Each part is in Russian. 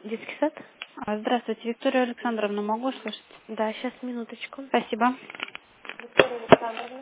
Детский сад? Здравствуйте, Виктория Александровна, могу слышать? Да, сейчас, минуточку. Спасибо. Виктория Александровна.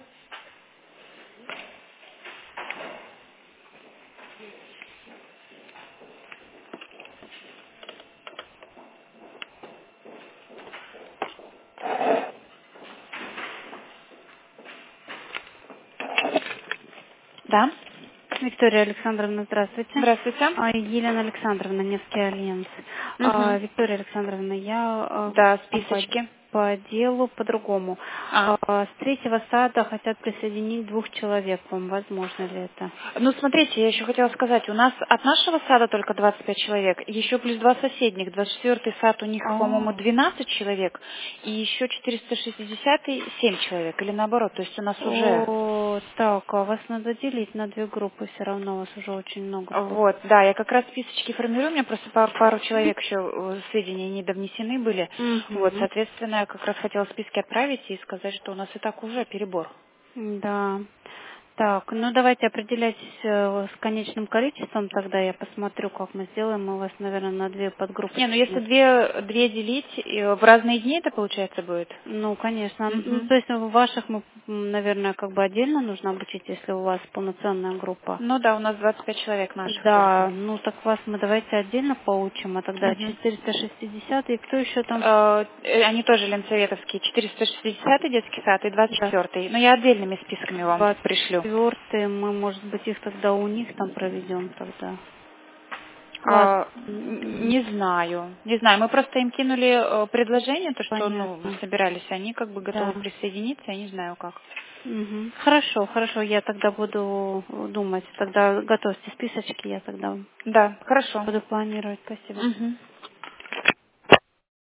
Да, Виктория Александровна, здравствуйте. здравствуйте. Елена Александровна, Невский альянс. Мгм. Виктория Александровна, я Да, по, списочки. по делу по-другому. А. С третьего сада хотят присоединить 2 человек. Вам возможно ли это? Ну, смотрите, я еще хотела сказать, у нас от нашего сада только 25 человек, еще плюс 2 соседних, 24-й сад у них, по-моему, 12 человек, и еще 460-й 7 человек, или наоборот, то есть у нас уже... Так, а вас надо делить на 2 группы, все равно у вас уже очень много. Вот, да, я как раз списочки формирую, у меня просто пару человек еще сведения не довнесены были, вот, Мгм. соответственно, я как раз хотела списки отправить и сказать, что у нас и так уже перебор. Да. Так, ну давайте определяйтесь с конечным количеством, тогда я посмотрю, как мы сделаем. Мы вас, наверное, на 2 подгруппы. Не, ну если две делить, в разные дни это получается будет? Ну, конечно. Ну, Мгм. то есть в ваших, наверное, как бы отдельно нужно обучить, если у вас полноценная группа. Ну да, у нас 25 человек наших только. Да, ну так вас мы давайте отдельно поучим, а тогда Мгм. 460 и кто еще там? Они тоже ленсоветовские, 460-й детский сад и Да. 24-й. Но я отдельными списками вам пришлю. 24, мы, может быть, их тогда у них там проведем тогда. Ладно. Не знаю, не знаю. Мы просто им кинули предложение, то, что Понятно. собирались они как бы Да. готовы присоединиться, я не знаю как. Мгм. Хорошо, хорошо, я тогда буду думать. Тогда готовьте списочки, я тогда Да, хорошо. буду планировать. Спасибо. Мгм.